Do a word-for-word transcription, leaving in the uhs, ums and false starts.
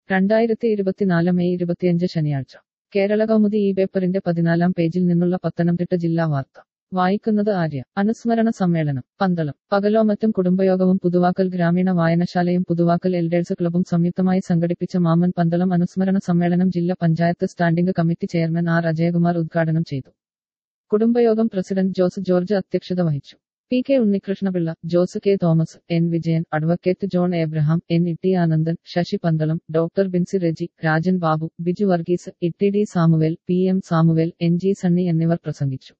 രണ്ടായിരത്തി ഇരുപത്തിനാല് മെയ് ഇരുപത്തിയഞ്ച് ശനിയാഴ്ച കേരള കൗമുദി ഈ പേപ്പറിന്റെ പതിനാലാം പേജിൽ നിന്നുള്ള പത്തനംതിട്ട ജില്ലാ വാർത്ത വായിക്കുന്നത് ആര്യ. അനുസ്മരണ സമ്മേളനം പന്തളം. പകലോമറ്റും കുടുംബയോഗവും പുതുവാക്കൽ ഗ്രാമീണ വായനശാലയും പുതുവാക്കൽ എൽഡേഴ്സ് ക്ലബും സംയുക്തമായി സംഘടിപ്പിച്ച മാമ്മൻ പന്തളം അനുസ്മരണ സമ്മേളനം ജില്ലാ panchayat standing committee chairman R Ajayakumar ഉദ്ഘാടനം ചെയ്തു. കുടുംബയോഗം പ്രസിഡന്റ് ജോസ് ജോർജ് അധ്യക്ഷത വഹിച്ചു. P K Unnikrishnapillai, Jose K Thomas, N Vijayan, advocate John Abraham, N Itty Anandan, Sasi Pandalam, doctor Binsy Reji, Rajan Babu, Biju Varghese, Itty D Samuel, P M Samuel, N G Sunny എന്നിവർ പ്രസംഗിച്ചു.